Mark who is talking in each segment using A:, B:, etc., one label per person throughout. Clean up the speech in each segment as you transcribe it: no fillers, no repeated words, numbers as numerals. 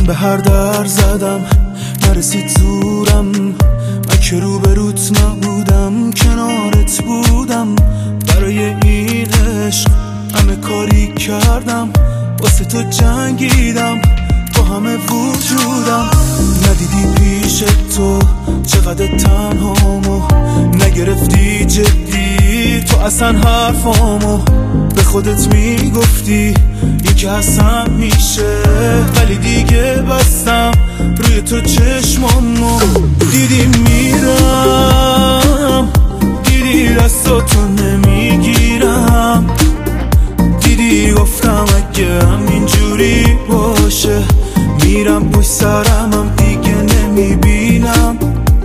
A: من به هر در زدم نرسید زورم، من که روبروت نبودم کنارت بودم. برای این عشق همه کاری کردم، واسه تو جنگیدم با همه وجودم. ندیدی پیش تو چقدر تنهامو، نگرفتی جدی تو اصلا حرفامو. به خودت میگفتی این که اصلا میشه، ولی دیگه بستم روی تو چشمامو. دیدی میرم، دیدی دستاتو نمیگیرم، دیدی گفتم اگه همینجوری باشه میرم پشت سرمم دیگه نمیبینم.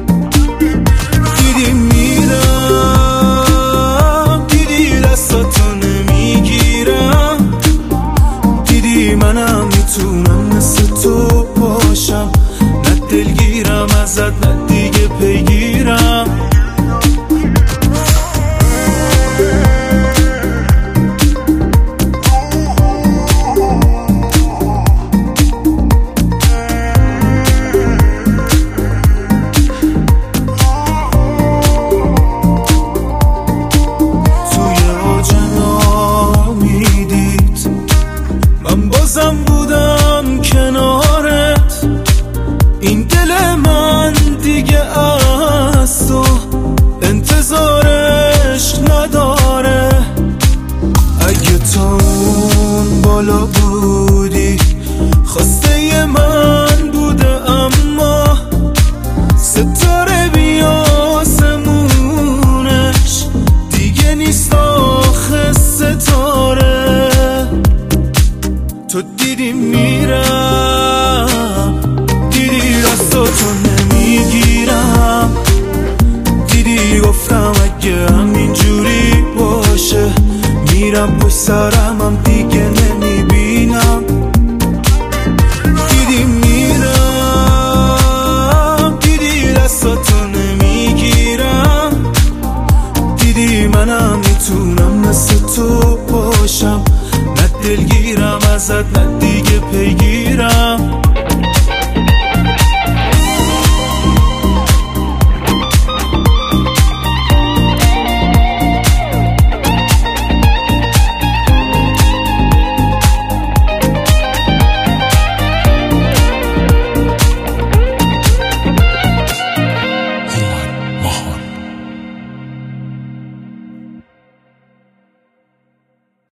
A: دیدی میرم، دیدی دستاتو نمیگیرم، دیدی منم میتونم مثل تو باشم، نه دلگیرم ازت نه دیگه پیگیرم. بازم بودم کنارت، این دل من دیگه از تو انتظارش نداره. اگه تو اون بالا بودی خواسته من بوده، اما ستاره بی آسمونش دیگه نیست آخه ستاره. تو دیدی میرم، دیدی دستاتو نمیگیرم، دیدی گفتم اگه همینجوری باشه میرم پشت سرمم دیگه نمیبینم. دیدی میرم، دیدی دستاتو نمیگیرم، دیدی منم میتونم مثل تو باشم، نه دلگیرم ازت نه دیگه پیگیرم.